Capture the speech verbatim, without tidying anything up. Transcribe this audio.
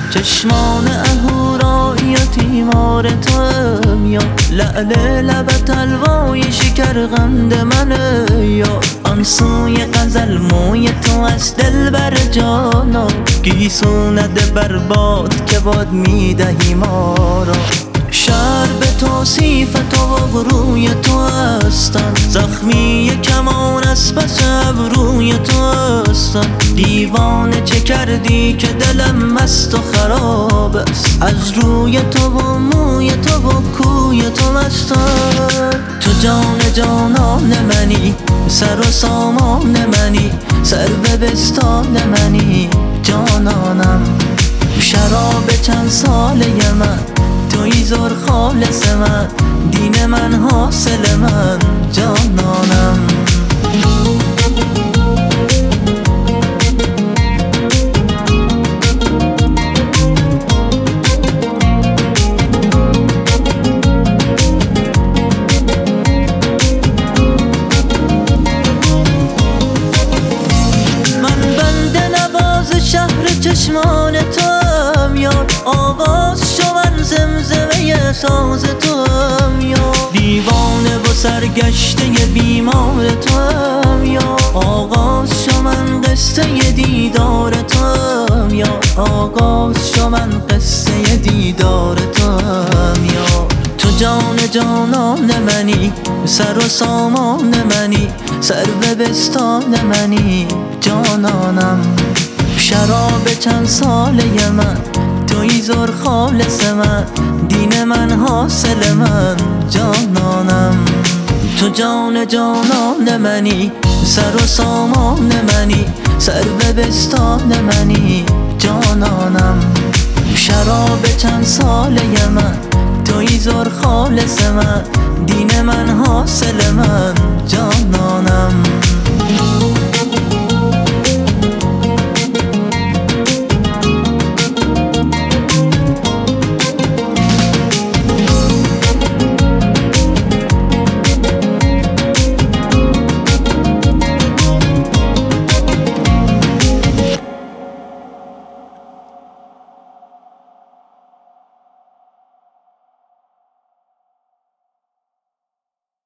چشمان اهورایی و تیمار توام یا لعل لبت حلوای شکرقند منه یا آن سوی غزل موی تو از دل بر جانا گیسو نده برباد که باد میدهی ما را شهر به توصیف تو و روی تو هستن زخمی کمان از پس ابروی تو هستن دیوانه چه کردی که دلم مست و خراب است از روی تو و موی تو و کوی تو مستم تو جان جانان منی سر و سامان منی سرو بستان منی جانانم شراب چند ساله من توی زور خالص من دین من حاصل من جانانم من بنده نواز شهر چشمان توام یار آواز شو من زمزمه ساز توام یا دیوانه و سرگشته بیمار توام یا آغاز شو من قصه دیدار توام یا آغاز شو من قصه دیدار توام یا تو جان جانان منی سر و سامان منی سرو بستان منی جانانم شراب چند ساله من توی زور خالص من دین من حاصل من جانانم تو جان جانان منی سر و سامان منی سرو بستان منی جانانم شراب چند ساله من توی زور خالص من دین من حاصل من جانانم